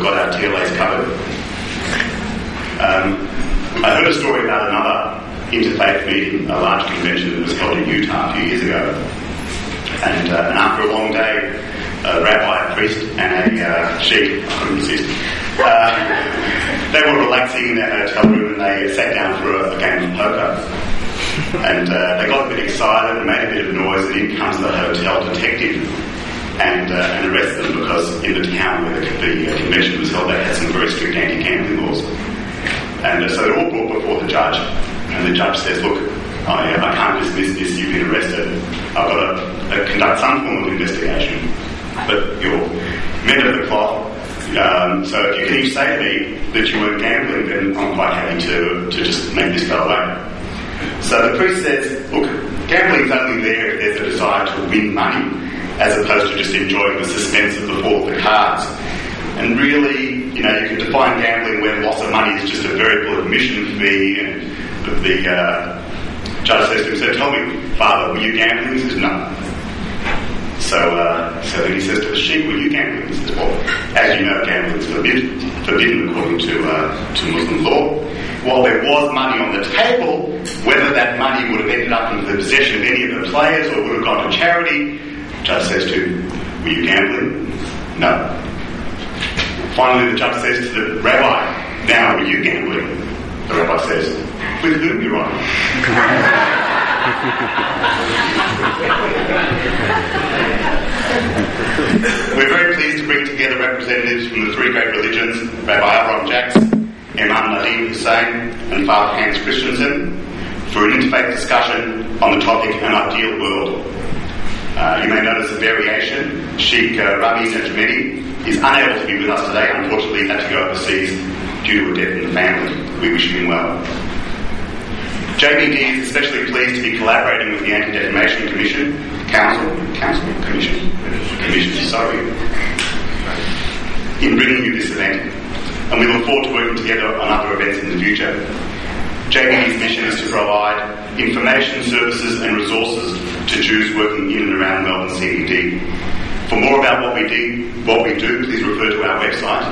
got our TLAs covered. I heard a story about another interfaith meeting, a large convention that was held in Utah a few years ago. And after a long day, a rabbi, a priest, and a sheikh, I couldn't resist, they were relaxing in their hotel room and they sat down for a game of poker. And they got a bit excited and made a bit of noise, and in comes the hotel detective and arrested them because in the town where the convention was held, they had some very strict anti-gambling laws. And so they're all brought before the judge, and the judge says, look, I can't dismiss this, you've been arrested, I've got to conduct some form of investigation, but you're men of the cloth, so if you can each say to me that you weren't gambling, then I'm quite happy to just make this go away. So the priest says, look, gambling's only there if there's a desire to win money, as opposed to just enjoying the suspense of the fall of the cards. And really, you can define gambling when loss of money is just a variable admission fee, and the judge says to him, so tell me, Father, were you gambling? He says, no. So then he says to the sheikh, were you gambling? He says, well, as you know, gambling is forbidden according to Muslim law. While there was money on the table, whether that money would have ended up in the possession of any of the players or would have gone to charity, the judge says to him, were you gambling? No. Finally, the judge says to the rabbi, now were you gambling? The rabbi says, with whom, Your Honour? We're very pleased to bring together representatives from the three great religions, Rabbi Avraham Jacks, Imam Nadim Hussain, and Father Hans Christensen, for an interfaith discussion on the topic An Ideal World. You may notice a variation. Sheikh Rami Najmeni is unable to be with us today. Unfortunately, he had to go overseas due to a death in the family. We wish him well. JBD is especially pleased to be collaborating with the Anti-Defamation Commission, in bringing you this event, and we look forward to working together on other events in the future. JBD's mission is to provide information, services and resources to Jews working in and around Melbourne CBD. For more about what we do, please refer to our website,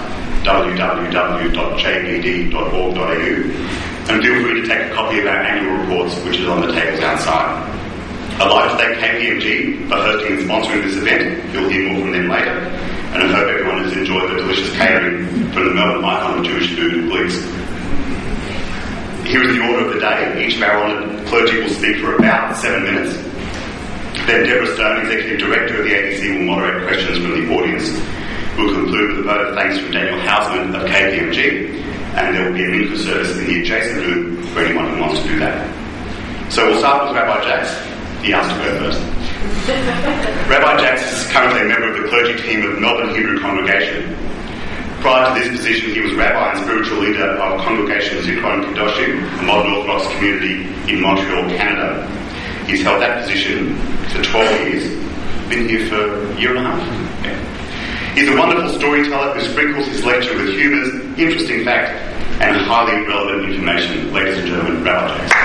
www.jbd.org.au, and feel free to take a copy of our annual reports, which is on the tables outside. I'd like to thank KPMG for hosting and sponsoring this event. You'll hear more from them later, and I hope everyone has enjoyed the delicious catering from the Melbourne icon of Jewish food, Bleaks. Here is the order of the day. Each of our honoured clergy will speak for about 7 minutes. Then Deborah Stone, Executive Director of the ADC, will moderate questions from the audience. We'll conclude with a vote of thanks from Daniel Hausman of KPMG, and there will be a mincha service in the adjacent room for anyone who wants to do that. So we'll start with Rabbi Jacks. He asked to go first. Rabbi Jacks is currently a member of the clergy team of Melbourne Hebrew Congregation. Prior to this position, he was rabbi and spiritual leader of Congregation Zichron Kedoshim, a modern Orthodox community in Montreal, Canada. He's held that position for 12 years. Been here for a year and a half. Yeah. He's a wonderful storyteller who sprinkles his lecture with humours, interesting fact, and highly relevant information. Ladies and gentlemen, Rabbi Jacks.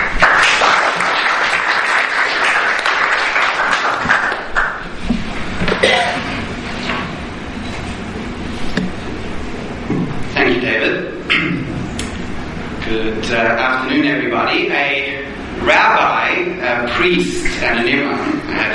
Thank you, David. Good afternoon, everybody. A rabbi, a priest, and an imam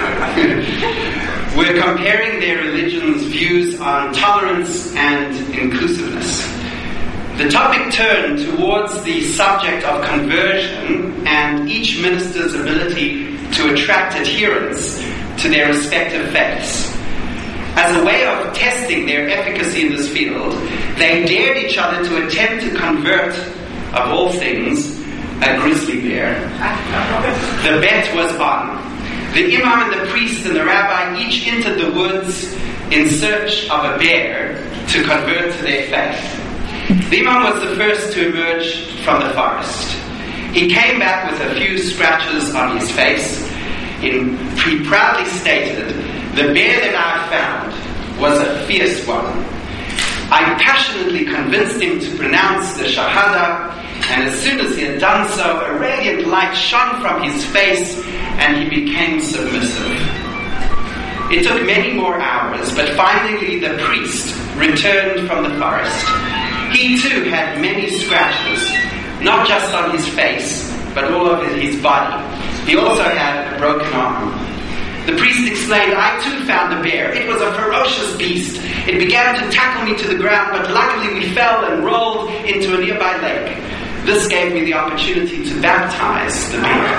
were comparing their religion's views on tolerance and inclusiveness. The topic turned towards the subject of conversion and each minister's ability to attract adherents to their respective faiths. As a way of testing their efficacy in this field, they dared each other to attempt to convert, of all things, a grizzly bear. The bet was on. The imam and the priest and the rabbi each entered the woods in search of a bear to convert to their faith. The imam was the first to emerge from the forest. He came back with a few scratches on his face. He proudly stated, "The bear that I found was a fierce one. I passionately convinced him to pronounce the Shahada, and as soon as he had done so, a radiant light shone from his face and he became submissive." It took many more hours, but finally the priest, returned from the forest. He too had many scratches, not just on his face, but all over his body. He also had a broken arm. The priest explained, I too found the bear. It was a ferocious beast. It began to tackle me to the ground, but luckily we fell and rolled into a nearby lake. This gave me the opportunity to baptize the bear.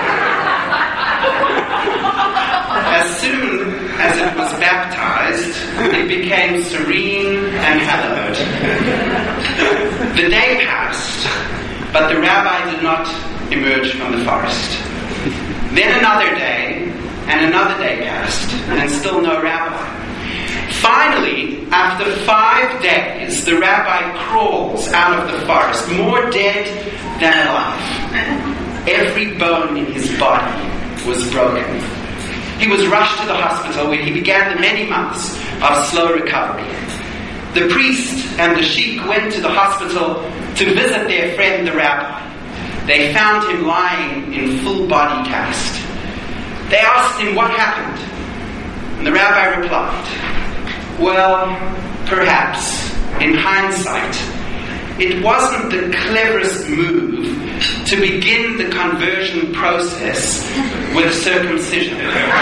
As soon as it was baptized, it became serene and hallowed. The day passed, but the rabbi did not emerge from the forest. Then another day, and another day passed, and still no rabbi. Finally, after 5 days, the rabbi crawls out of the forest, more dead than alive. Every bone in his body was broken. He was rushed to the hospital where he began the many months of slow recovery. The priest and the sheikh went to the hospital to visit their friend the rabbi. They found him lying in full body cast. They asked him what happened, and the rabbi replied, well, perhaps, in hindsight, it wasn't the cleverest move to begin the conversion process with circumcision.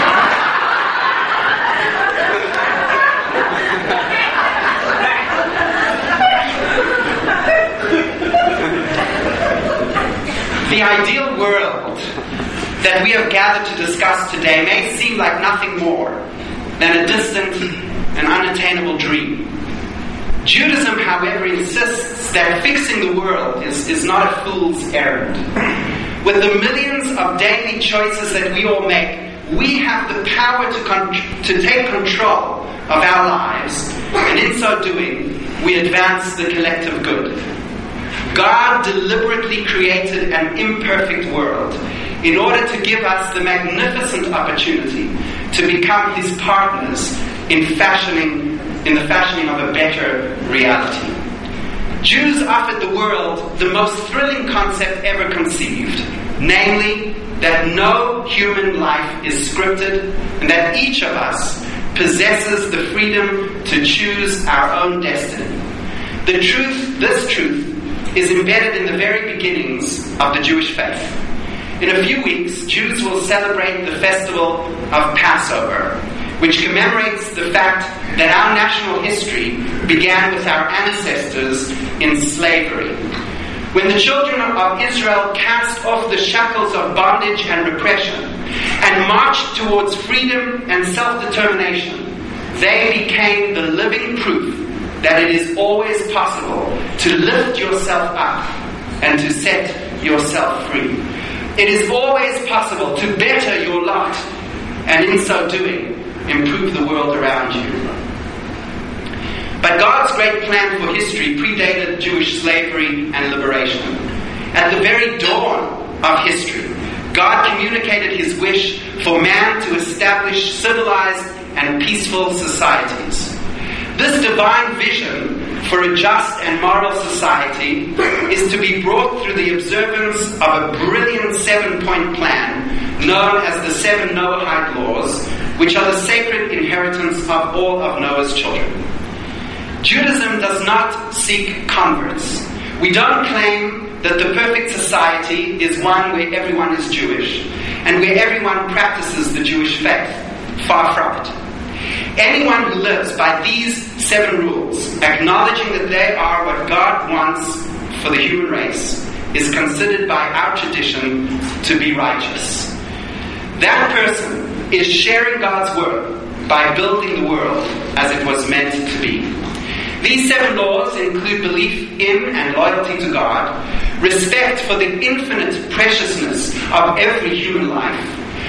The ideal world that we have gathered to discuss today may seem like nothing more than a distant and unattainable dream. Judaism, however, insists that fixing the world is not a fool's errand. With the millions of daily choices that we all make, we have the power to take control of our lives, and in so doing, we advance the collective good. God deliberately created an imperfect world in order to give us the magnificent opportunity to become His partners in the fashioning of a better reality. Jews offered the world the most thrilling concept ever conceived, namely that no human life is scripted and that each of us possesses the freedom to choose our own destiny. This truth is embedded in the very beginnings of the Jewish faith. In a few weeks, Jews will celebrate the festival of Passover, which commemorates the fact that our national history began with our ancestors in slavery. When the children of Israel cast off the shackles of bondage and repression and marched towards freedom and self-determination, they became the living proof that it is always possible to lift yourself up and to set yourself free. It is always possible to better your lot, and in so doing, improve the world around you. But God's great plan for history predated Jewish slavery and liberation. At the very dawn of history, God communicated His wish for man to establish civilized and peaceful societies. This divine vision for a just and moral society is to be brought through the observance of a brilliant 7-point plan known as the 7 Noahide laws, which are the sacred inheritance of all of Noah's children. Judaism does not seek converts. We don't claim that the perfect society is one where everyone is Jewish and where everyone practices the Jewish faith. Far from it. Anyone who lives by these 7 rules, acknowledging that they are what God wants for the human race, is considered by our tradition to be righteous. That person is sharing God's word by building the world as it was meant to be. These 7 laws include belief in and loyalty to God, respect for the infinite preciousness of every human life,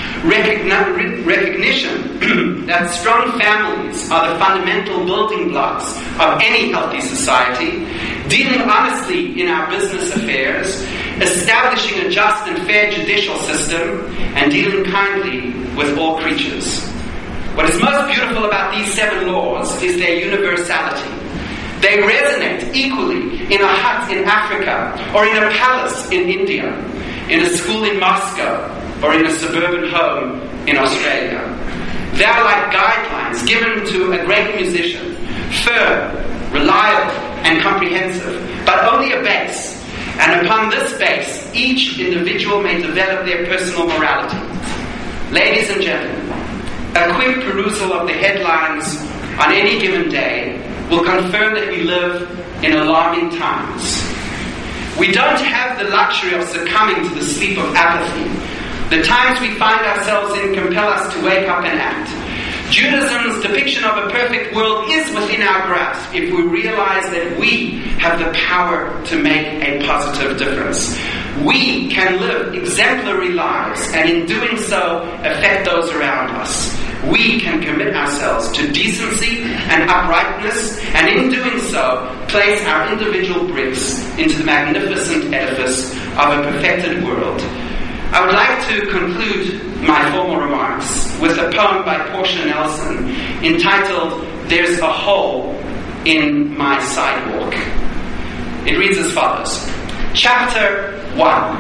recognition that strong families are the fundamental building blocks of any healthy society, dealing honestly in our business affairs, establishing a just and fair judicial system, and dealing kindly with all creatures. What is most beautiful about these 7 laws is their universality. They resonate equally in a hut in Africa, or in a palace in India, in a school in Moscow, or in a suburban home in Australia. They are like guidelines given to a great musician firm, reliable, and comprehensive, but only a base. And upon this base, each individual may develop their personal morality. Ladies and gentlemen, a quick perusal of the headlines on any given day will confirm that we live in alarming times. We don't have the luxury of succumbing to the sleep of apathy. The times we find ourselves in compel us to wake up and act. Judaism's depiction of a perfect world is within our grasp if we realize that we have the power to make a positive difference. We can live exemplary lives and in doing so affect those around us. We can commit ourselves to decency and uprightness and in doing so place our individual bricks into the magnificent edifice of a perfected world. I would like to conclude my formal remarks with a poem by Portia Nelson entitled "There's a Hole in My Sidewalk." It reads as follows. Chapter 1.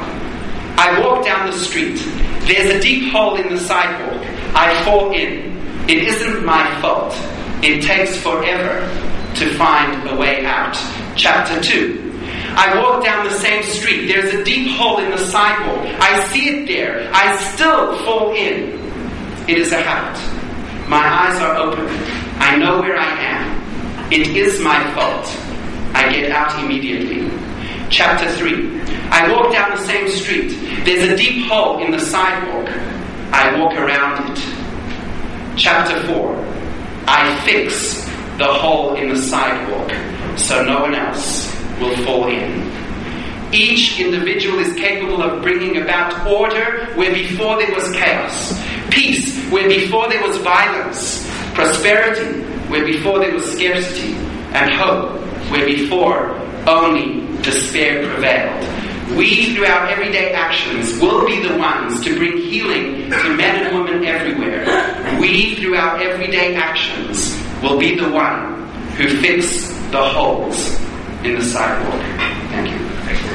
I walk down the street. There's a deep hole in the sidewalk. I fall in. It isn't my fault. It takes forever to find a way out. Chapter 2. I walk down the same street. There's a deep hole in the sidewalk. I see it there. I still fall in. It is a habit. My eyes are open. I know where I am. It is my fault. I get out immediately. Chapter 3. I walk down the same street. There's a deep hole in the sidewalk. I walk around it. Chapter 4. I fix the hole in the sidewalk so no one else will fall in. Each individual is capable of bringing about order where before there was chaos, peace where before there was violence, prosperity where before there was scarcity, and hope where before only despair prevailed. We, through our everyday actions, will be the ones to bring healing to men and women everywhere. We, through our everyday actions, will be the one who fix the holes in the sidewalk. Thank you.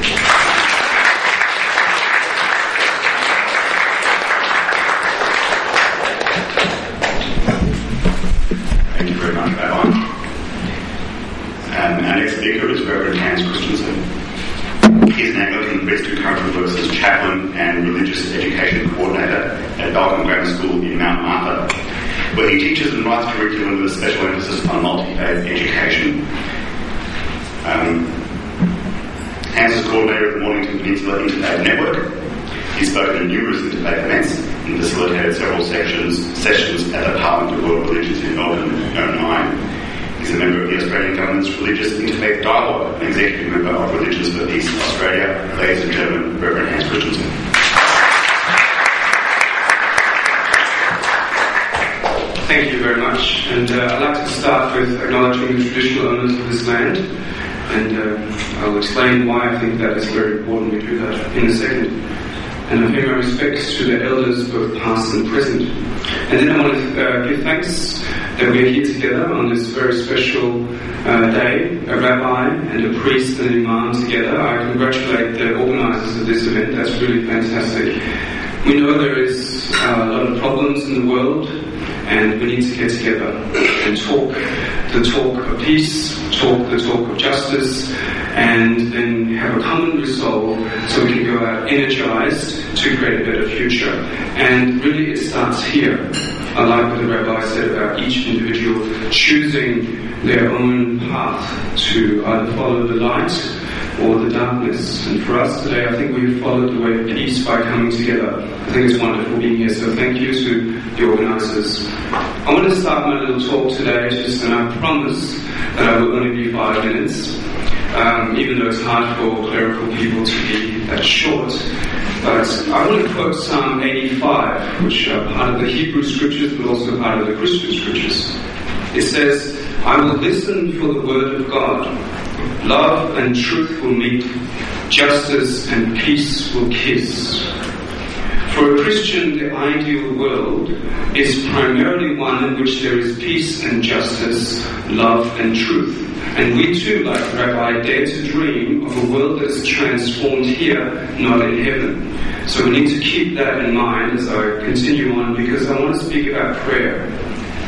Thank you very much, Rabbi. Our next speaker is Reverend Hans Christensen. He is an Anglican priest who currently works as chaplain and religious education coordinator at Balcombe Grammar School in Mount Martha, where he teaches and writes curriculum with a special emphasis on multi-faith education. Hans is coordinator of the Mornington Peninsula Interfaith Network. He's spoken at numerous interfaith events and facilitated several sessions at the Parliament of World Religions in Melbourne in 2009. He's a member of the Australian Government's Religious Interfaith Dialogue and executive member of Religions for Peace Australia. Ladies and gentlemen, Reverend Hans Christensen. Thank you very much, and I'd like to start with acknowledging the traditional owners of this land, and I'll explain why I think that is very important. We do that in a second. And I pay my respects to the elders, both past and present. And then I want to give thanks that we're here together on this very special day, a rabbi and a priest and an imam together. I congratulate the organisers of this event. That's really fantastic. We know there is a lot of problems in the world, and we need to get together and talk the talk of peace, talk the talk of justice, and then have a common resolve so we can go out energized to create a better future. And really it starts here. I like what the rabbi said about each individual choosing their own path to either follow the light or the darkness. And for us today, I think we've followed the way of peace by coming together. I think it's wonderful being here, so thank you to the organisers. I want to start my little talk today, and I promise that I will only be 5 minutes, even though it's hard for clerical people to be that short. But I want to quote Psalm 85, which are part of the Hebrew scriptures, but also part of the Christian scriptures. It says, "I will listen for the word of God. Love and truth will meet. Justice and peace will kiss." For a Christian, the ideal world is primarily one in which there is peace and justice, love and truth. And we too, like Rabbi, dare to dream of a world that is transformed here, not in heaven. So we need to keep that in mind as I continue on, because I want to speak about prayer.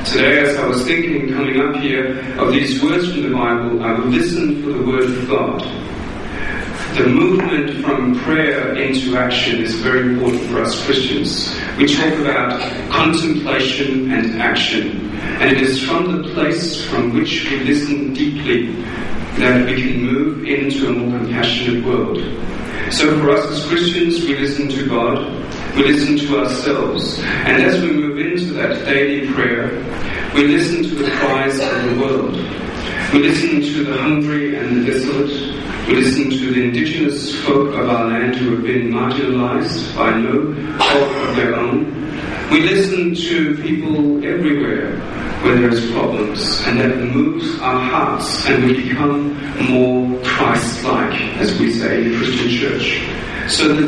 Today, as I was thinking, coming up here, of these words from the Bible, I will listen for the Word of God. The movement from prayer into action is very important for us Christians. We talk about contemplation and action, and it is from the place from which we listen deeply that we can move into a more compassionate world. So for us as Christians, we listen to God, we listen to ourselves, and as we move into that daily prayer, we listen to the cries of the world. We listen to the hungry and the desolate. We listen to the indigenous folk of our land who have been marginalized by no fault of their own. We listen to people everywhere where there is problems, and that moves our hearts, and we become more Christ-like, as we say in the Christian church. So the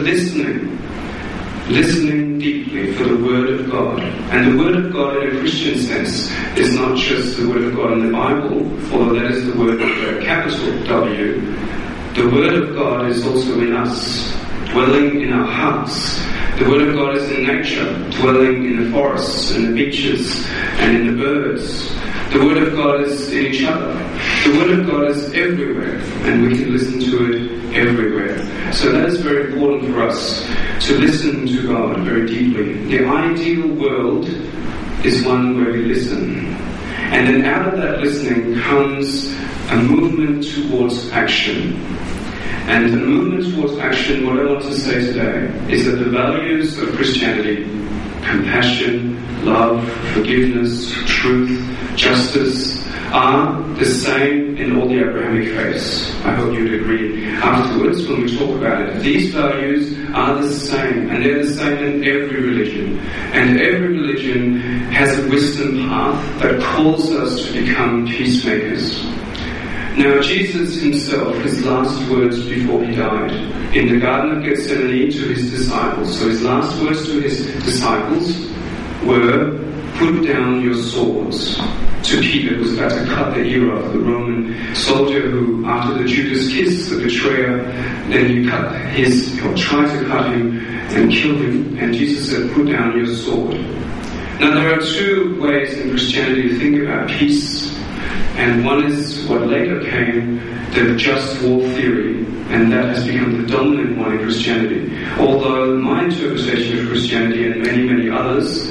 listening deeply for the Word of God. And the Word of God in a Christian sense is not just the Word of God in the Bible, although that is the word with a capital W. The Word of God is also in us, dwelling in our hearts. The Word of God is in nature, dwelling in the forests and the beaches and in the birds. The Word of God is in each other. The Word of God is everywhere, and we can listen to it everywhere. So that is very important for us, to listen to God very deeply. The ideal world is one where we listen. And then out of that listening comes a movement towards action. And the movement towards action, what I want to say today, is that the values of Christianity, compassion, love, forgiveness, truth, justice, are the same in all the Abrahamic faiths. I hope you'd agree afterwards when we talk about it. These values are the same, and they're the same in every religion. And every religion has a wisdom path that calls us to become peacemakers. Now, Jesus himself, his last words before he died, in the Garden of Gethsemane to his disciples, so his last words to his disciples were, "Put down your swords." To Peter, who was about to cut the ear off, the Roman soldier who, after the Judas kiss, the betrayer, then you cut his, or try to cut him and kill him, and Jesus said, "Put down your sword." Now, there are two ways in Christianity to think about peace. And one is what later came, the just war theory, and that has become the dominant one in Christianity. Although my interpretation of Christianity and many, many others,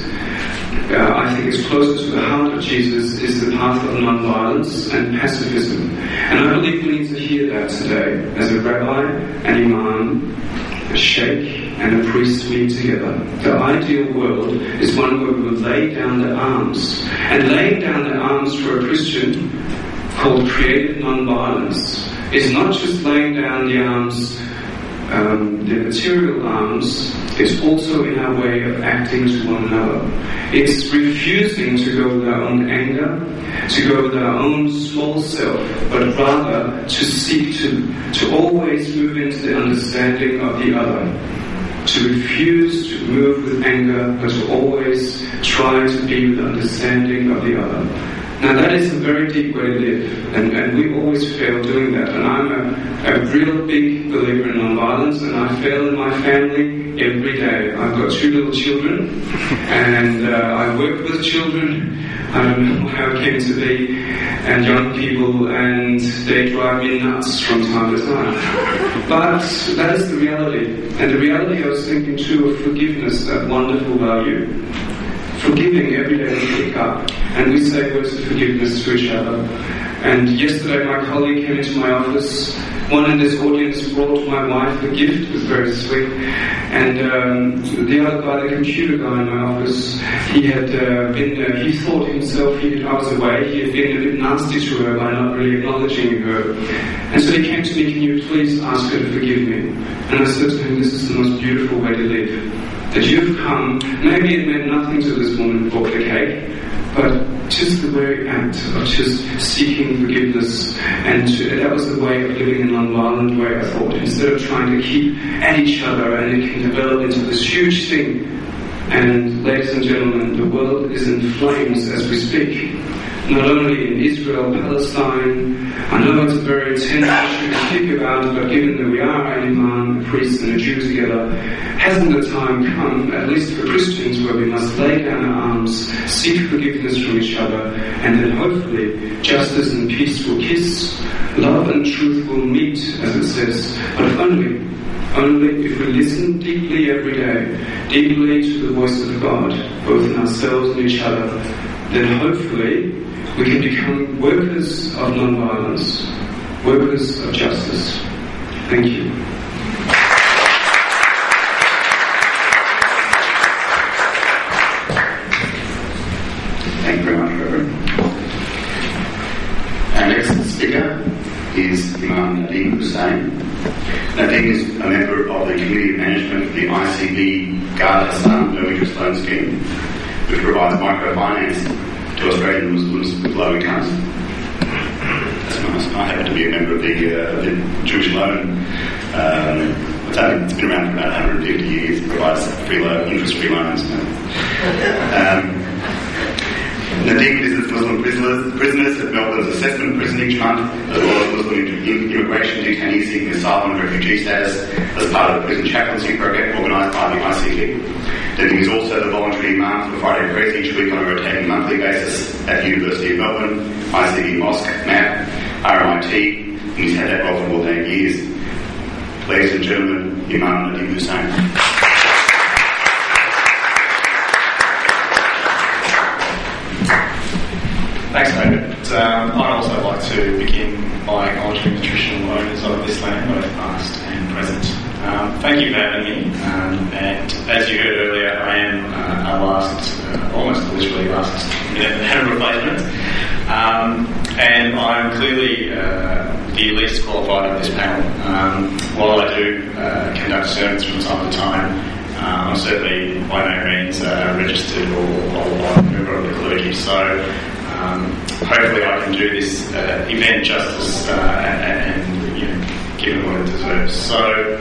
I think is closer to the heart of Jesus, is the path of non-violence and pacifism. And I believe we need to hear that today. As a rabbi, an imam, a sheikh, and a priest meet together. The ideal world is one where we will lay down the arms. And laying down the arms for a Christian, called creative non-violence, is not just laying down the arms, the material arms, it's also in our way of acting to one another. It's refusing to go with our own anger, to go with our own small self, but rather to seek to always move into the understanding of the other. To refuse to move with anger, but to always try to be with understanding of the other. Now that is a very deep way to live, and we always fail doing that. And I'm a real big believer in nonviolence, and I fail in my family every day. I've got 2 little children, and I work with children. I don't know how it came to be, and young people, and they drive me nuts from time to time. But that is the reality. And the reality, I was thinking too, of forgiveness, that wonderful value. Forgiving every day we pick up, and we say words of forgiveness to each other. And yesterday my colleague came into my office. One in this audience brought my wife a gift. It was very sweet. And the other guy, the computer guy in my office, he had he thought himself, I was away, he had been a bit nasty to her by not really acknowledging her. And so he came to me, "Can you please ask her to forgive me?" And I said to him, "This is the most beautiful way to live. That you've come, maybe it meant nothing to this woman who bought the cake, but just the very act of just seeking forgiveness, and that was the way of living in a non-violent way, I thought, instead of trying to keep at each other, and it can develop into this huge thing." And ladies and gentlemen, the world is in flames as we speak. not only in Israel, Palestine. I know it's a very intense issue to think about, but given that we are an imam, a priest and a Jew together, hasn't the time come, at least for Christians, where we must lay down our arms, seek forgiveness from each other, and then hopefully justice and peace will kiss, love and truth will meet, as it says, but only if we listen deeply every day, deeply to the voice of God, both in ourselves and each other, then hopefully we can become workers of non-violence, workers of justice. Thank you. Thank you very much, Reverend. Our next speaker is Imam Nadeem Hussain. Nadeem is a member of the Committee of Management of the ICB Gard Hassan Early Interest Loan Scheme, which provides microfinance to Australian Muslims with low incomes. That's nice. I happen to be a member of the Jewish Loan. It's been around for about 150 years. It provides interest-free loans. Nadeem visits Muslim prisoners at Melbourne's assessment prison each month, as well as Muslim immigration detainees seeking asylum and refugee status as part of the prison chaplaincy program organised by the ICB. Nadeem is also the voluntary imam for Friday prayers each week on a rotating monthly basis at the University of Melbourne, ICB Mosque, MAP, RMIT, and he's had that role for more than 8 years. Ladies and gentlemen, Imam Nadeem Hussain. Thanks, David. I'd also like to begin by acknowledging the traditional owners of this land, both past and present. Thank you for having me. And as you heard earlier, I am almost literally last minute replacement. And I'm clearly the least qualified of this panel. While I do conduct sermons from time to time, I'm certainly by no means a registered or qualified member of the clergy. So hopefully I can do this event justice and give it what it deserves. So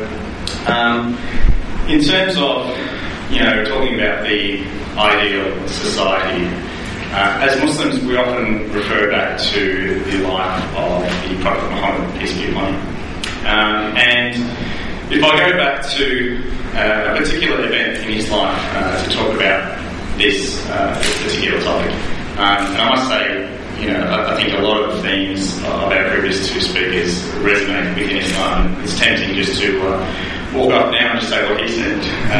in terms of talking about the ideal society, as Muslims we often refer back to the life of the Prophet Muhammad, peace be upon him. And if I go back to a particular event in his life to talk about this particular topic, and I must say, I think a lot of the themes of our previous two speakers resonate within Islam. It's tempting just to walk up now and just say what he said.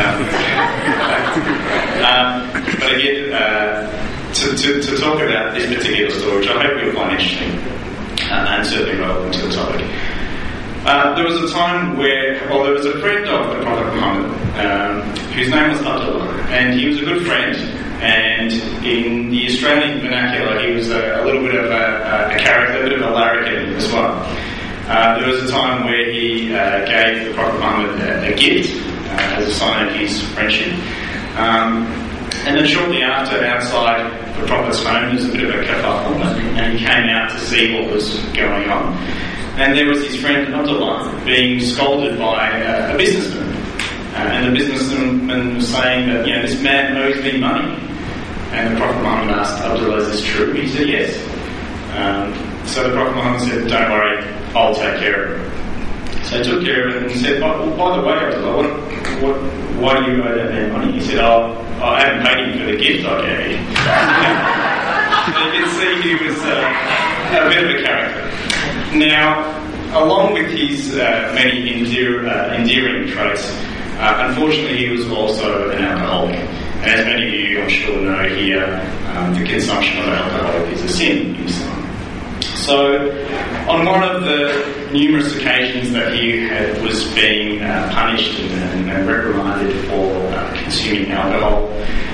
But again, to talk about this particular story, which I hope you'll find interesting and certainly relevant to the topic. There was a time where, there was a friend of the Prophet Muhammad whose name was Abdullah, and he was a good friend. And in the Australian vernacular, he was a little bit of a character, a bit of a larrikin as well. There was a time where he gave the Prophet Muhammad a gift as a sign of his friendship. And then shortly after, outside the Prophet's home, there was a bit of a kerfuffle, and he came out to see what was going on. And there was his friend Abdullah being scolded by a businessman. And the businessman was saying that, this man owes me money. And the Prophet Muhammad asked Abdullah, is this true? He said, yes. So the Prophet Muhammad said, don't worry, I'll take care of it. So he took care of it and he said, by the way, Abdullah, why do you owe that man money? He said, I haven't paid him for the gift I gave you. So you can see he was a bit of a character. Now, along with his many endearing traits, unfortunately he was also an alcoholic. And as many of you I'm sure know here, the consumption of alcohol is a sin in Islam. So on one of the numerous occasions that he was being punished and reprimanded for consuming alcohol,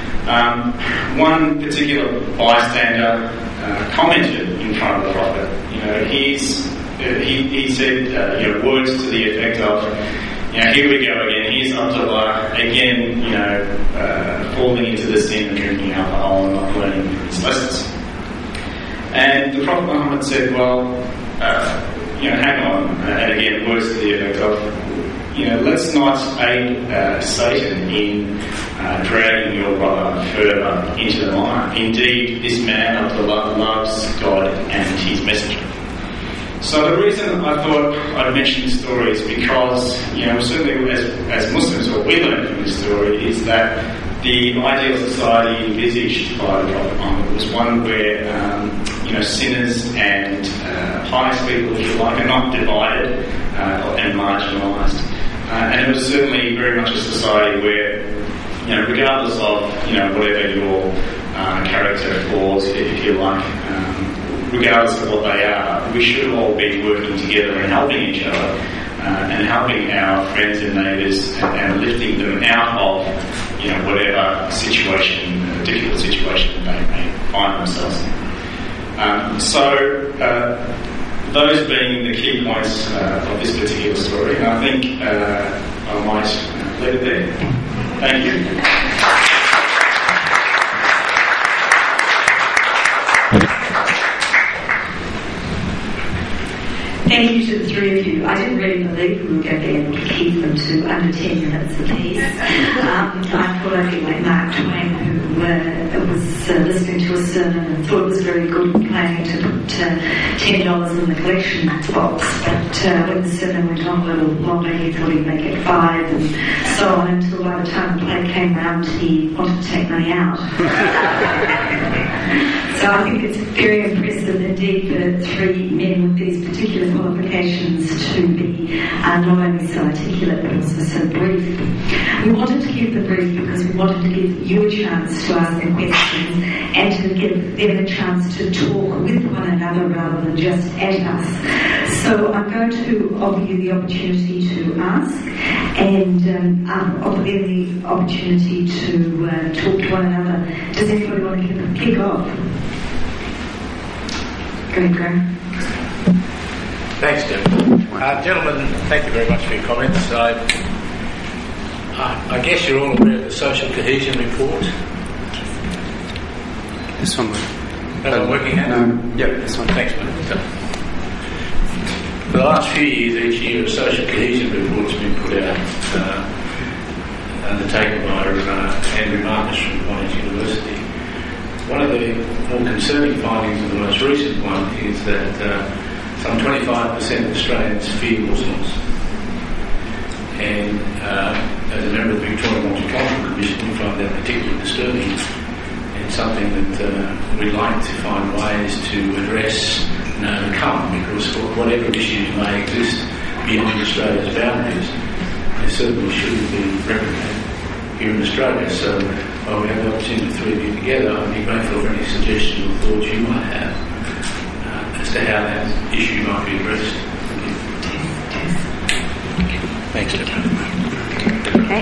one particular bystander commented in front of the Prophet. He said words to the effect of, here we go again, here's Abdullah again, falling into the sin of drinking alcohol and not learning his lessons. And the Prophet Muhammad said, well, hang on, and again, words to the effect of, let's not aid Satan in dragging your brother further into the mire. Indeed, this man of the love loves God and his messenger. So the reason I thought I'd mention this story is because, certainly as Muslims, what we learn from this story is that the ideal society envisaged by the Prophet Muhammad was one where, sinners and pious people, if you like, are not divided and marginalised. And it was certainly very much a society where, regardless of, whatever your character flaws, if you like, regardless of what they are, we should all be working together and helping each other and helping our friends and neighbours and lifting them out of, whatever situation, difficult situation they may find themselves in. Those being the key points of this particular story, and I think I might leave it there. Thank you. Thank you to the three of you. I didn't really believe we were going to be able to keep them to under 10 minutes apiece. I thought I'd be like Mark Twain, who was listening to a sermon and thought it was very good planning to put $10 in the collection box. But when the sermon went on a little longer, he thought he'd make it 5 and so on, until by the time the play came round, he wanted to take money out. So I think it's very impressive indeed for three men with these particular qualifications to be not only so articulate but also so brief. We wanted to keep them brief because we wanted to give you a chance to ask them questions and to give them a chance to talk with one another rather than just at us. So I'm going to offer you the opportunity to ask and offer them the opportunity to talk to one another. Does anybody want to kick off? Go ahead, Graham. Thanks, Deb. Gentlemen, thank you very much for your comments. I guess you're all aware of the Social Cohesion Report. This one. That one working out? Yep, this one. Thanks, mate. For the last few years, each year a Social Cohesion Report has been put out, undertaken by Andrew Marcus from Monash University. One of the more concerning findings of the most recent one is that some 25% of Australians fear Muslims. And as a member of the Victorian Multicultural Commission, we find that particularly disturbing and something that we'd like to find ways to address and overcome, because for whatever issues may exist beyond Australia's boundaries, they certainly shouldn't be replicated here in Australia. So while we have the opportunity to three of you together, I'd be grateful for any suggestions or thoughts you might have as to how that issue might be addressed. Thank you. Thanks, Okay.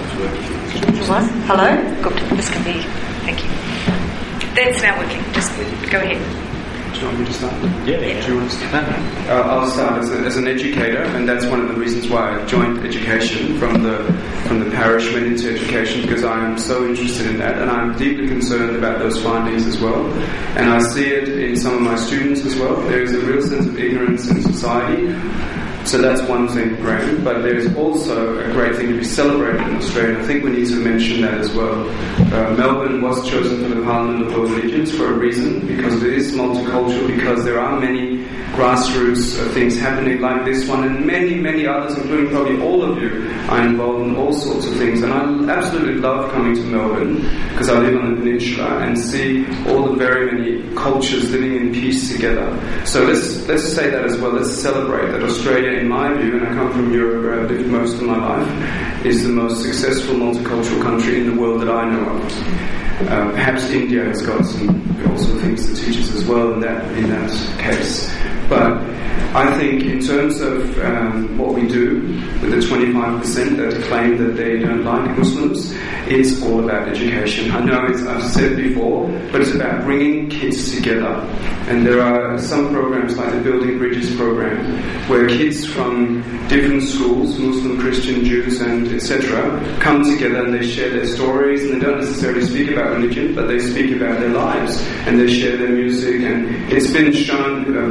Hello? Good. This can be. Thank you. That's now working. Just go ahead. Do you want me to start? Yeah. Do you want to start? I'll start as an educator, and that's one of the reasons why I joined education from the parish, went into education, because I am so interested in that, and I'm deeply concerned about those findings as well. And I see it in some of my students as well. There is a real sense of ignorance in society. So that's one thing, Graham, but there is also a great thing to be celebrated in Australia. I think we need to mention that as well. Melbourne was chosen for the Parliament of World Religions for a reason, because it is multicultural, because there are many grassroots things happening like this one, and many, many others, including probably all of you, are involved in all sorts of things. And I absolutely love coming to Melbourne, because I live on the peninsula, and see all the very many cultures living in peace together. So let's say that as well. Let's celebrate that Australia, in my view, and I come from Europe where I've lived most of my life, is the most successful multicultural country in the world that I know of. Perhaps India has got some also things to teach us as well in that case. But I think in terms of what we do with the 25% that claim that they don't like Muslims, it's all about education. I know I've said before, but it's about bringing kids together. And there are some programs like the Building Bridges program, where kids from different schools, Muslim, Christian, Jews, and etc., come together and they share their stories, and they don't necessarily speak about religion, but they speak about their lives, and they share their music. And it's been shown, proven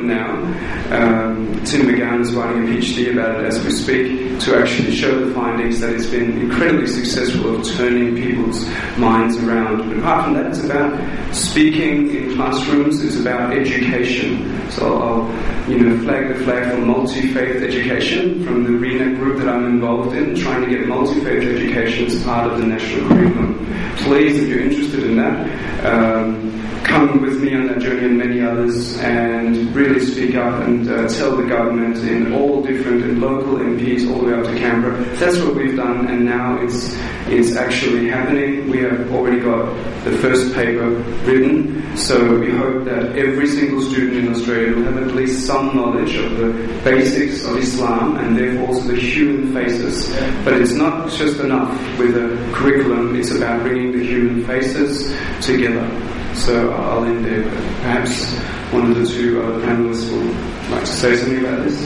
now. Tim McGowan is writing a PhD about it as we speak, to actually show the findings that it's been incredibly successful of turning people's minds around. But apart from that, it's about speaking in classrooms, it's about education. So I'll flag the flag for multi-faith education from the RENAC group that I'm involved in, trying to get multi-faith education as part of the national curriculum. Please, if you're interested in that, come with me on that journey and many others, and really speak up and tell the government in all different and local MPs all the way up to Canberra. That's what we've done, and now it's actually happening. We have already got the first paper written, so we hope that every single student in Australia will have at least some knowledge of the basics of Islam and therefore also the human faces. But it's not just enough with a curriculum, it's about bringing the human faces together. So I'll end there, but perhaps one of the two other panelists would like to say something about this.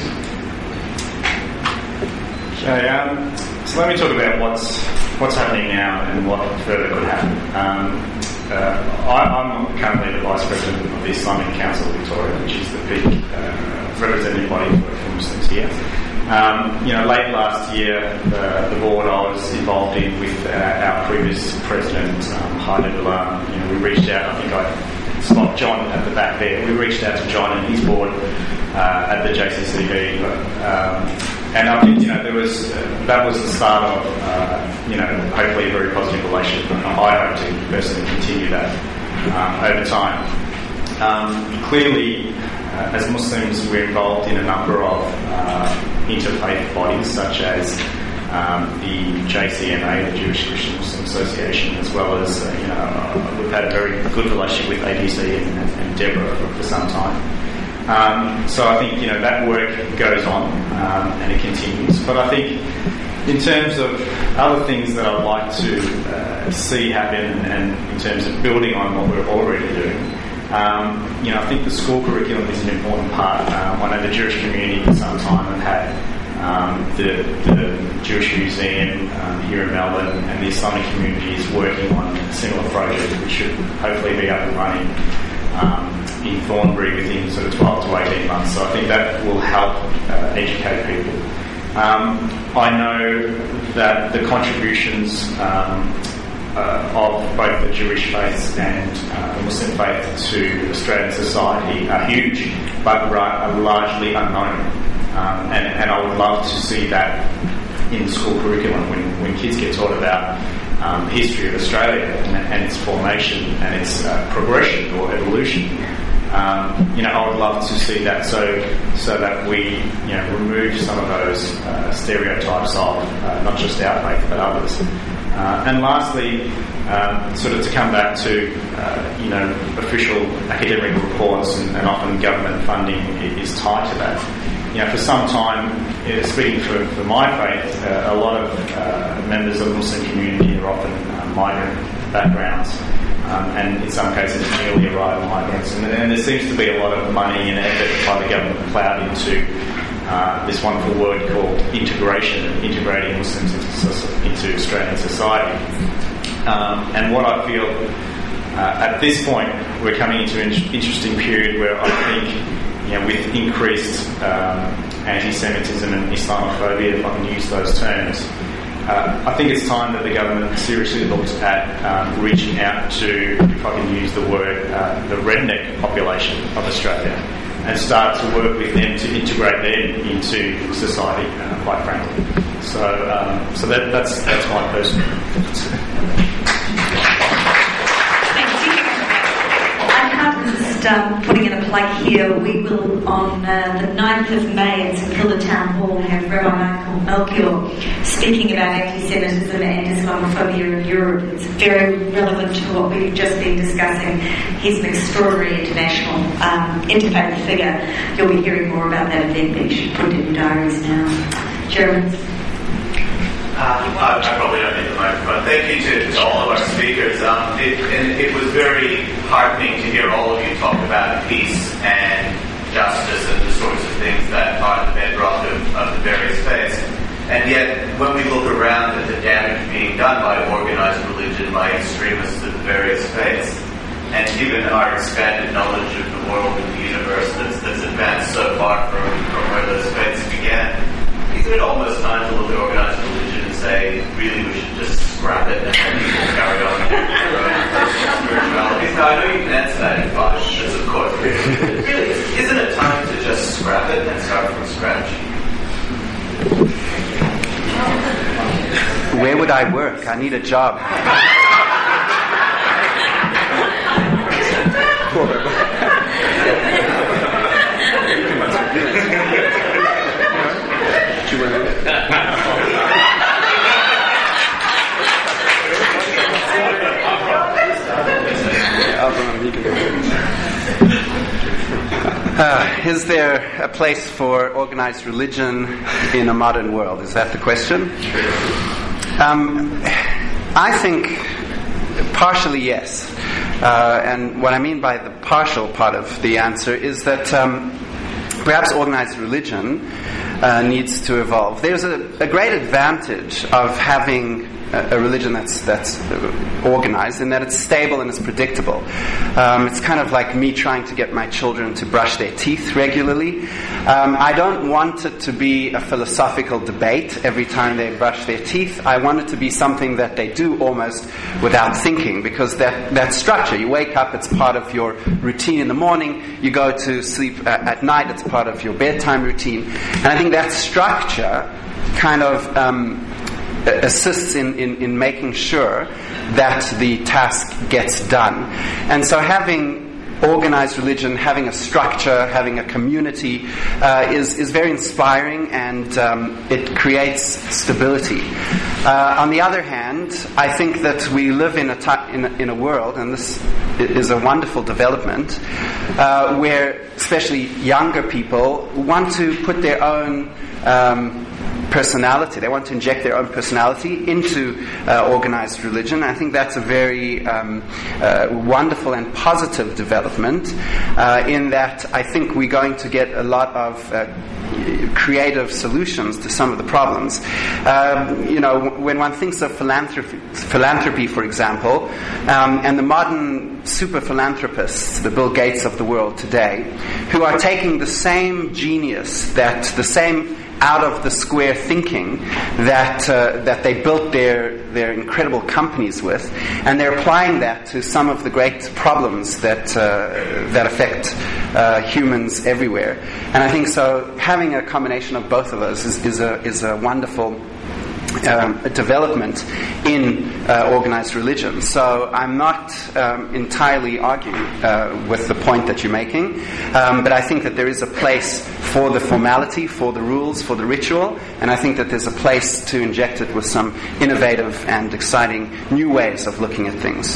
Okay, so let me talk about what's happening now and what further could happen. I'm currently the Vice President of the Islamic Council of Victoria, which is the big representative body for Muslims here. Late last year, the board I was involved in with our previous president, Haider Bilal, we reached out. I think I spot John at the back there. We reached out to John and his board at the JCCB, and I think that was the start of hopefully a very positive relationship. And I hope to personally continue that over time. Clearly, as Muslims, we're involved in a number of interfaith bodies, such as the JCMA, the Jewish Christian Muslim Association, as well as we've had a very good relationship with ADC and Deborah for some time. So I think that work goes on and it continues. But I think in terms of other things that I'd like to see happen, and in terms of building on what we're already doing. I think the school curriculum is an important part. I know the Jewish community for some time have had the Jewish Museum here in Melbourne, and the Islamic community is working on a similar project, which should hopefully be up and running in Thornbury within sort of 12 to 18 months. So I think that will help educate people. I know that the contributions of both the Jewish faith and the Muslim faith to Australian society are huge, but are largely unknown. And I would love to see that in the school curriculum when kids get taught about the history of Australia and its formation and its progression or evolution. I would love to see that so that we remove some of those stereotypes of not just our faith but others. And lastly, sort of to come back to official academic reports and often government funding is tied to that. For some time, speaking for my faith, a lot of members of the Muslim community are often migrant backgrounds, and in some cases newly arrived migrants. And there seems to be a lot of money and effort by the government ploughed into this wonderful word called integration, integrating Muslims into Australian society. And what I feel at this point, we're coming into an interesting period where I think, with increased anti-Semitism and Islamophobia, if I can use those terms, I think it's time that the government seriously looks at reaching out to, if I can use the word, the redneck population of Australia, and start to work with them to integrate them into society, quite frankly. So that's my personal. Putting in a plug here, we will on the 9th of May at St Kilda Town Hall have Rabbi Michael Melchior speaking about anti-Semitism and Islamophobia in Europe. It's very relevant to what we've just been discussing. He's an extraordinary international interfaith figure. You'll be hearing more about that event, but you should put it in your diaries now. Jeremy? I probably don't need the microphone. Thank you to all of our speakers. It was very heartening to hear all of you talk about peace and justice and the sorts of things that are the bedrock of the various faiths. And yet, when we look around at the damage being done by organized religion, by extremists of the various faiths, and given our expanded knowledge of the world and the universe that's advanced so far from where those debates began, isn't it almost time to look at organised religion and say, really, we should just scrap it and let people carry on with their own personal spiritualities? Now, I know you can answer that in 5 minutes, of course. Really, isn't it time to just scrap it and start from scratch? Where would I work? I need a job. Is there a place for organized religion in a modern world? Is that the question? I think partially yes. And what I mean by the partial part of the answer is that perhaps organized religion needs to evolve. There's a great advantage of having a religion that's organized in that it's stable and it's predictable. It's kind of like me trying to get my children to brush their teeth regularly. I don't want it to be a philosophical debate every time they brush their teeth. I want it to be something that they do almost without thinking, because that structure, you wake up, it's part of your routine in the morning, you go to sleep at night, it's part of your bedtime routine. And I think that structure kind of assists in making sure that the task gets done. And so having organized religion, having a structure, having a community is very inspiring, and it creates stability. On the other hand, I think that we live in a world, and this is a wonderful development, where especially younger people want to put their own personality. They want to inject their own personality into organized religion. I think that's a very wonderful and positive development, in that I think we're going to get a lot of creative solutions to some of the problems. When one thinks of philanthropy, for example, and the modern super philanthropists, the Bill Gates of the world today, who are taking the same genius, the same out of the square thinking that they built their incredible companies with, and they're applying that to some of the great problems that affect humans everywhere. And I think so having a combination of both of those is a wonderful development in organized religion. So I'm not entirely arguing with the point that you're making, but I think that there is a place for the formality, for the rules, for the ritual, and I think that there's a place to inject it with some innovative and exciting new ways of looking at things.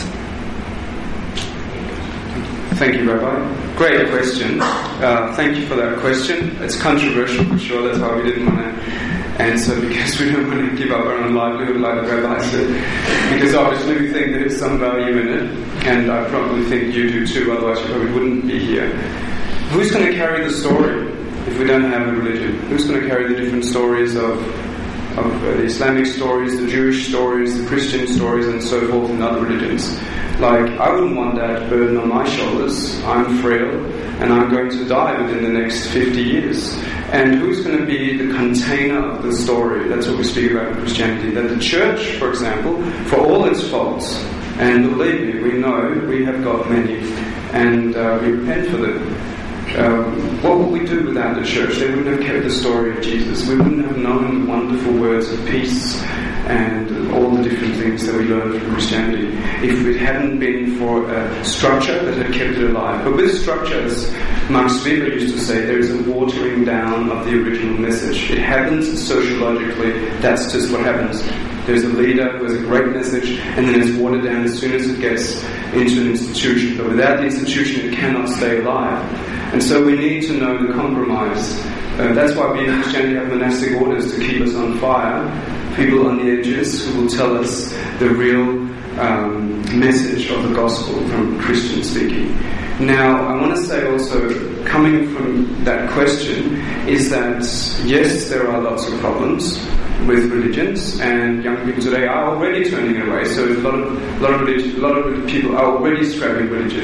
Thank you, Rabbi. Great question. Thank you for that question. It's controversial for sure. That's why we didn't want to answer, because we don't want to give up our own livelihood like the Rabbi said. Because obviously we think there is some value in it, and I probably think you do too, otherwise you probably wouldn't be here. Who's going to carry the story if we don't have a religion? Who's going to carry the different stories of the Islamic stories, the Jewish stories, the Christian stories, and so forth in other religions? Like, I wouldn't want that burden on my shoulders. I'm frail, and I'm going to die within the next 50 years. And who's going to be the container of the story? That's what we speak about in Christianity. That the church, for example, for all its faults, and believe me, we know we have got many, and we repent for them. What would we do without the church? They wouldn't have kept the story of Jesus. We wouldn't have known the wonderful words of peace and all the different things that we learn from Christianity if it hadn't been for a structure that had kept it alive. But with structure, as Max Weber used to say, there is a watering down of the original message. It happens sociologically. That's just what happens. There's a leader who has a great message, and then it's watered down as soon as it gets into an institution. But without the institution, it cannot stay alive. And so we need to know the compromise. That's why we in Christianity have monastic orders to keep us on fire. People on the edges who will tell us the real message of the gospel from Christian speaking. Now, I want to say also, coming from that question, is that yes, there are lots of problems with religions, and young people today are already turning away. So a lot of people are already scrapping religion.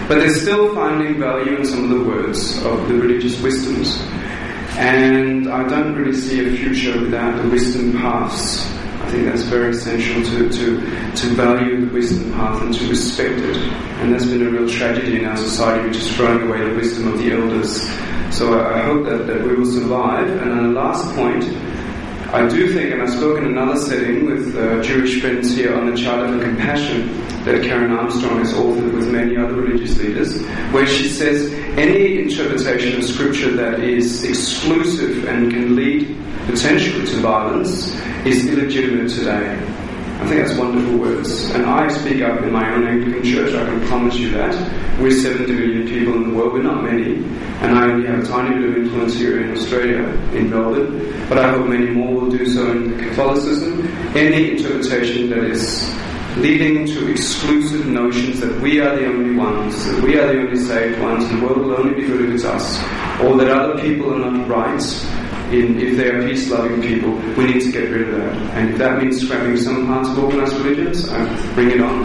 But they're still finding value in some of the words of the religious wisdoms. And I don't really see a future without the wisdom paths. I think that's very essential to value the wisdom path and to respect it. And that's been a real tragedy in our society, which is throwing away the wisdom of the elders. So I hope that we will survive. And on the last point, I do think, and I spoke in another setting with Jewish friends here on the Charter for Compassion that Karen Armstrong has authored with many other religious leaders, where she says any interpretation of Scripture that is exclusive and can lead potentially to violence is illegitimate today. I think that's wonderful words. And I speak up in my own Anglican church, I can promise you that. We're 70 million people in the world, we're not many. And I only have a tiny bit of influence here in Australia, in Melbourne. But I hope many more will do so in Catholicism. Any interpretation that is leading to exclusive notions that we are the only ones, that we are the only saved ones, and the world will only be good if it's us, or that other people are not right, if they are peace-loving people, we need to get rid of that. And if that means scrapping some parts of organised religions, bring it on.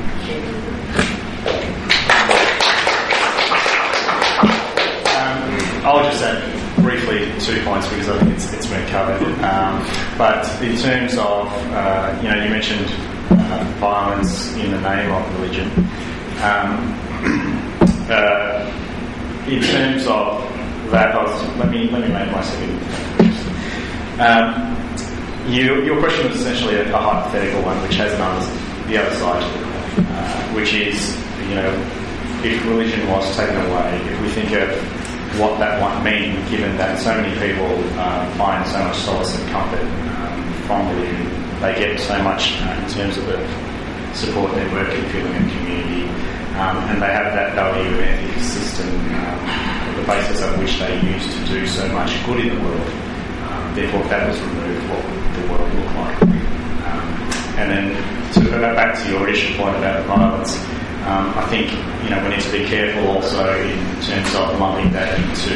I'll just add briefly 2 points because I think it's been covered. But in terms of, you mentioned violence in the name of religion. In terms of that, let me make my second. Your question was essentially a hypothetical one, which has the other side to it, which is, if religion was taken away, if we think of what that might mean, given that so many people find so much solace and comfort from religion, they get so much in terms of the support network and feeling of community, and they have that value and ethics system, the basis of which they use to do so much good in the world. Therefore, if that was removed, what would the world look like? And then to go back to your initial point about violence, I think we need to be careful also in terms of lumping that into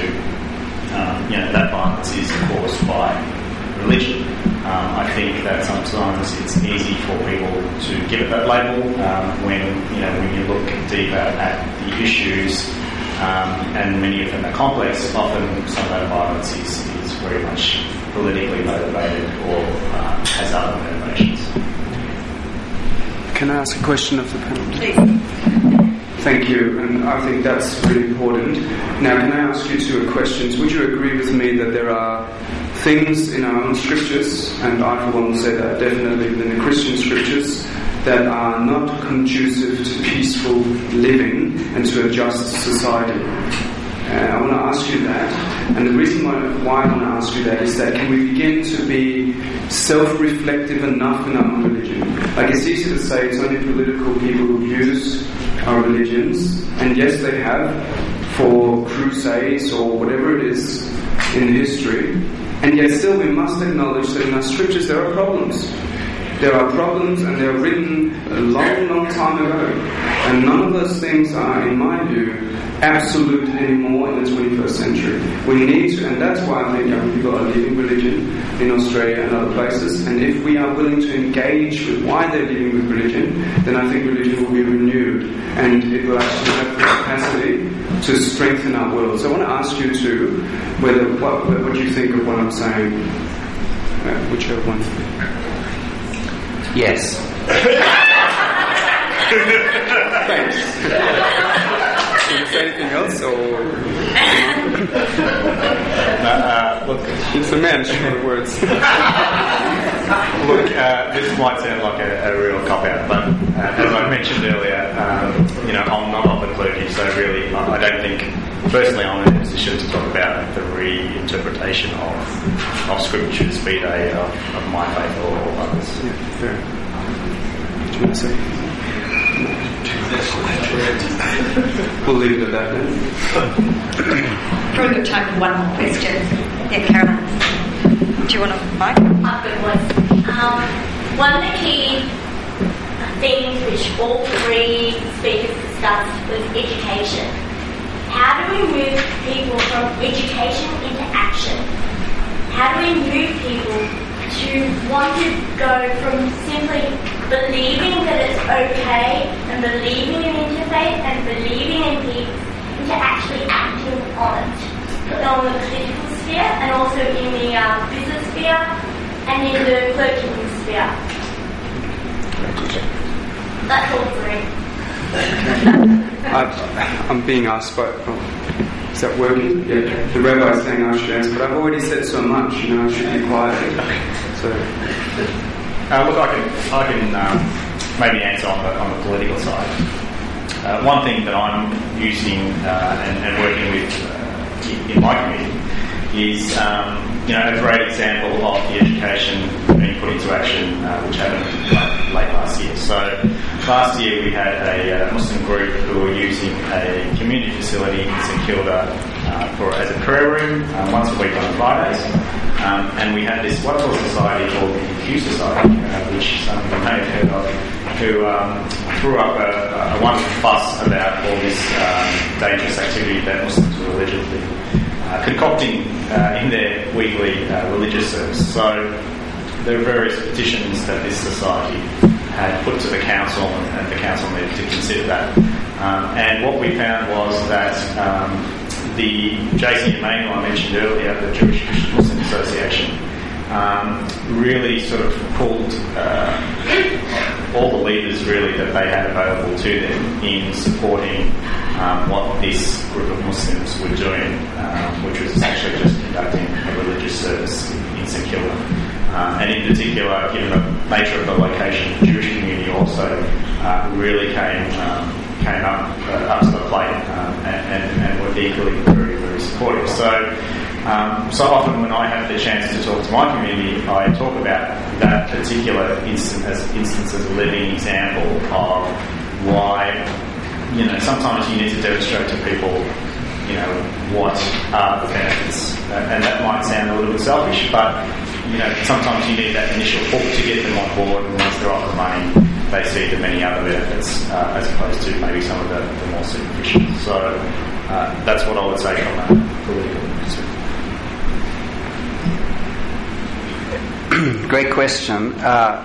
that violence is caused by religion. I think that sometimes it's easy for people to give it that label when you look deeper at the issues, and many of them are complex. Often some of that violence is very much politically motivated or has other motivations. Can I ask a question of the panel? Please. Thank you, and I think that's really important. Now, can I ask you 2 questions? Would you agree with me that there are things in our own scriptures, and I for one will say that definitely within the Christian scriptures, that are not conducive to peaceful living and to a just society? I want to ask you that, and the reason why I want to ask you that is that can we begin to be self-reflective enough in our own religion? Like, it's easy to say it's only political people who use our religions, and yes, they have for crusades or whatever it is in history, and yet still we must acknowledge that in our scriptures there are problems. There are problems, and they were written a long, long time ago, and none of those things are, in my view, absolute anymore in the 21st century. We need to, and that's why I think young people are leaving religion in Australia and other places, and if we are willing to engage with why they're leaving with religion, then I think religion will be renewed, and it will actually have the capacity to strengthen our world. So I want to ask you too, what you think of what I'm saying. Whichever one. Yes. Thanks. Can you say anything else, or? Look, it's a man, short words. Look, this might sound like a real cop-out, but as I mentioned earlier, I'm not of the clergy, so really I don't think, personally I'm in a position to talk about the reinterpretation of scriptures, be they of my faith or others. Yeah, fair. Do you want to say? We'll leave it at that then. Probably got time for one more question. Yeah, Caroline. Do you want a mic? I've got one. One of the key things which all 3 speakers discussed was education. How do we move people from education into action? How do we move people to want to go from simply believing that it's okay and believing in interfaith and believing in peace into actually acting on it. So in the political sphere and also in the business sphere and in the clergyman sphere. That's all for me. I'm being asked by... Is that working? Yeah. The rabbi is saying I should answer, but I've already said so much, I should be quiet. So, look, I can maybe answer on the political side. One thing that I'm using and working with in my community is, a great example of the education being put into action, which happened late last year. So last year we had a Muslim group who were using a community facility in St Kilda as a prayer room once a week on Fridays. And we had this wonderful society called the Q Society, which some of you may have heard of, who threw up a wonderful fuss about all this dangerous activity that Muslims were allegedly concocting in their weekly religious service. So there were various petitions that this society had put to the council, and the council needed to consider that. And what we found was that the JCMA, I mentioned earlier, the Jewish Christian Muslim Association, really sort of pulled all the levers really that they had available to them in supporting what this group of Muslims were doing, which was essentially just conducting a religious service in St Kilda. And in particular, given the nature of the location, the Jewish community also really came up to the plate and were equally very, very supportive. So often when I have the chance to talk to my community, I talk about that particular instance as a living example of why, sometimes you need to demonstrate to people, what are the benefits. And that might sound a little bit selfish, but, sometimes you need that initial hook to get them on board, and once they're off the money, they see the many other benefits as opposed to maybe some of the more superficial. So that's what I would say from a political perspective. Great question.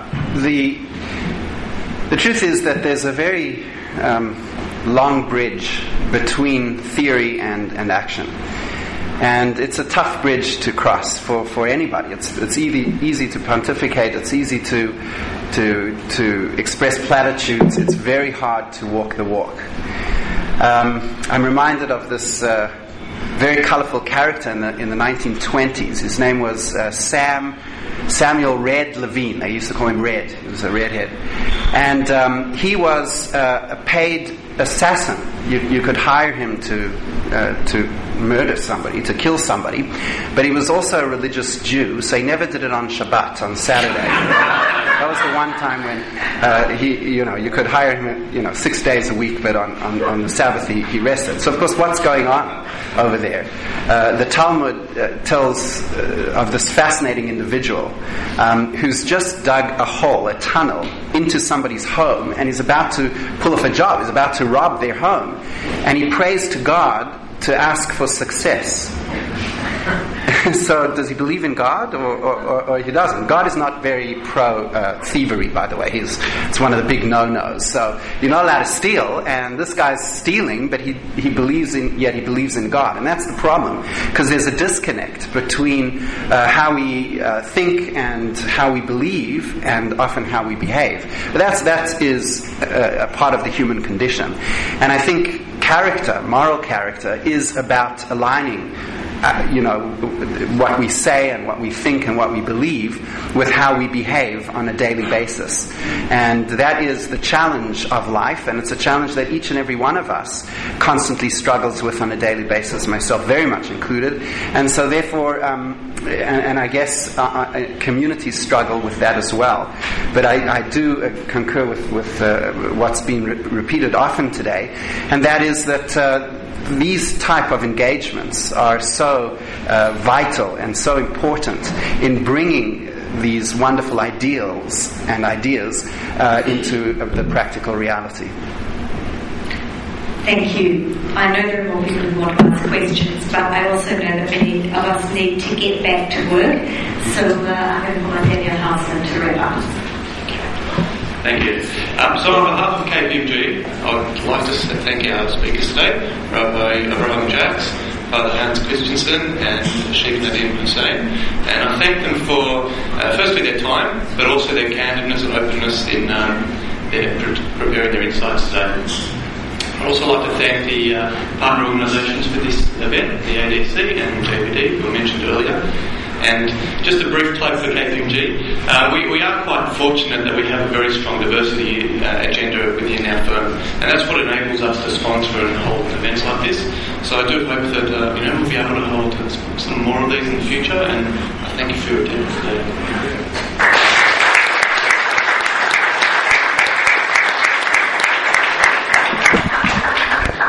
The truth is that there's a very long bridge between theory and action. And it's a tough bridge to cross for anybody. It's easy to pontificate. It's easy to express platitudes. It's very hard to walk the walk. I'm reminded of this very colourful character in the 1920s. His name was Samuel Red Levine. They used to call him Red. He was a redhead. And he was a paid assassin. You could hire him to murder somebody, to kill somebody. But he was also a religious Jew, so he never did it on Shabbat, on Saturday. That was the one time when you could hire him, 6 days a week, but on the Sabbath he rested. So of course, what's going on over there? The Talmud tells of this fascinating individual who's just dug a hole, a tunnel, into somebody's home, and he's about to pull off a job. He's about to rob their home, and he prays to God to ask for success. So does he believe in God or he doesn't? God is not very pro thievery, by the way. It's one of the big no-nos. So you're not allowed to steal, and this guy's stealing, but he believes in God, and that's the problem, because there's a disconnect between how we think and how we believe, and often how we behave. But that is a part of the human condition, and I think moral character, is about aligning what we say and what we think and what we believe with how we behave on a daily basis. And that is the challenge of life, and it's a challenge that each and every one of us constantly struggles with on a daily basis, myself very much included. And so therefore, and I guess communities struggle with that as well. But I do concur with what's been repeated often today, and that is that these type of engagements are so vital and so important in bringing these wonderful ideals and ideas into the practical reality. Thank you. I know there are more people who want to ask questions, but I also know that many of us need to get back to work. So I'm going to call on Daniel Housen to wrap up. Thank you. So on behalf of KPMG, I'd like to thank our speakers today, Rabbi Abraham Jacks, Father Hans Christensen and Sheikh Nadim Hussain, and I thank them for firstly their time, but also their candidness and openness in preparing their insights today. I'd also like to thank the partner organisations for this event, the ADC and JPD, who were mentioned earlier. And just a brief plug for KPMG. We are quite fortunate that we have a very strong diversity agenda within our firm, and that's what enables us to sponsor and hold events like this. So I do hope that we'll be able to hold some more of these in the future, and I thank you for your attendance today.